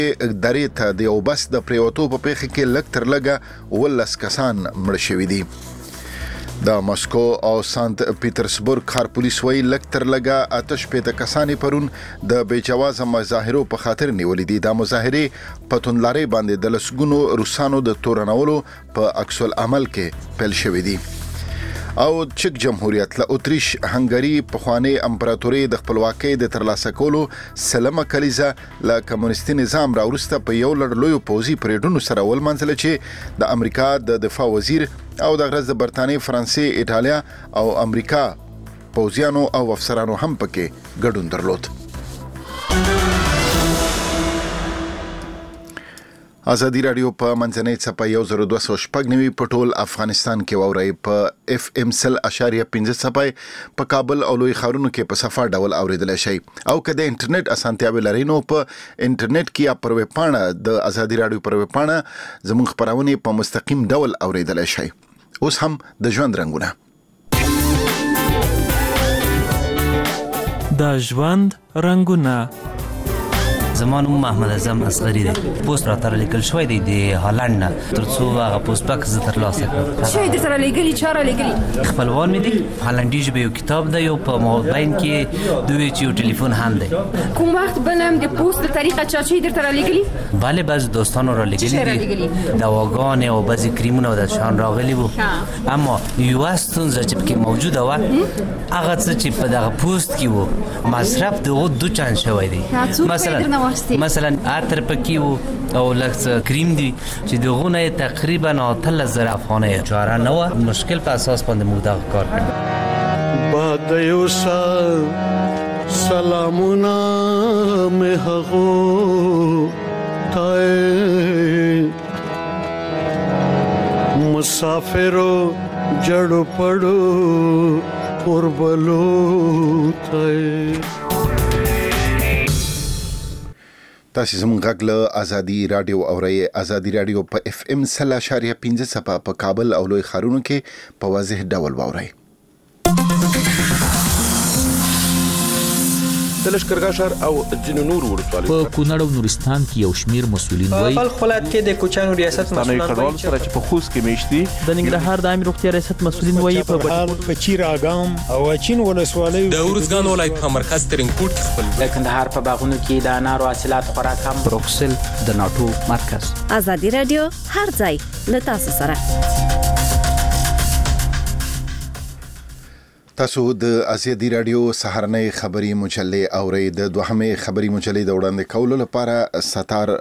درې ته د یو بس د پریوتو په پیښه کې لږ تر لږه 19 کسان مړه شوي دي. د ماسکو او سانت پیټرزبورګ ښار پولیس وایي لږ تر لږه 88 کسان پرون د بې جوازه مظاهرو په خاطر نیولې دي. دا مظاهرې په توندلارۍ باندې د لسګونو روسانو د تورنولو په عکس العمل کې پیل شوې دي. او چک جمهوریت له اتریش هنګری پخوانی امپراتوري د خپلواکۍ د ترلاسه کولو سلمه کلیزه له کمونیستي نظام راورسته په یو لړ لوی پوځي پریډونو سره ولمنځله چې د امریکا د دفاع وزیر او د غرض د برتانیې، فرانسې، ایټالیا او امریکا پوځیانو او افسرانو هم پکې ګډون درلود. ازادي رادیو په منځنۍ څپه 1290 په ټول افغانستان کې واوري په FM 100.5 څپه په کابل او لوی ښارونو کې په صفه ډول اوریدل شي او که د انټرنیټ اسانتیاوي لري نو په انټرنیټ کې یا پر ویب پاڼه د ازادي رادیو پر ویب پاڼه زموږ خبرونه په مستقیم ډول اوریدل شي. اوس هم د ژوند رنگونه. د ژوند رنگونه. زمان محمد اعظم اصغری دی. پوسټ را تر لیکل شوی دی د هالند نه ترڅو هغه پوسټ پاک زه تر لاسه کړم. شي د تر لګلی چاره لګلی خپلوان مې دی هالندي ژبه یو کتاب دی او په موبایل کې دوی چې یو ټلیفون هم دی. کوم وخت بنم د پوسټ په طریقه چاچی در تر لګلی bale بعض دوستانو را لګلی دي دواګان او بعض کریمونه د شان راغلی وو اما یو ستونزه چې پکې موجوده و هغه چې په دغه پوسټ کې وو مصرف دغه 2 چانس شوی دی. مثلا عطر پکې وو او لږ کریم دی چې دغه نه تقریبا 3000 افغانۍ چاره نه و. مشکل په اساس باندې موږ دا کار کړو. بعد یوسا سلامونه مه هغو تای مسافرو جړو پړو اوربلو تای. تاسو زموږ غږ له ازادي رادیو اورئ. ازادي رادیو په FM 100.5 څپه په کابل او لوی ښارونو کې په واضح ډول واورئ. د لښکرګاه ښار او ځینو نورو ولسوالیو په کونړ او نورستان کې یو شمیر مسؤلین وایي په خپلات کې د کوچانو ریاست مسؤلین وایي چې په خوست کې میشتي د ننګرهار د عامه روغتیا ریاست مسؤلین وایي په چیر اګام او چین ولسوالیو د ورزګان ولایت په مرکز ترینکوټ کې خپل د کندهار په باغونو کې د انارو حاصلات خورا کم. بروکسل د ناتو مرکز. ازادي رادیو هر ځای له تاسو سره. تاسو د ازادي رادیو سهارنۍ خبري مجلې اورئ. د دوهمې خبري مجلې د وړاندې کولو لپاره ستار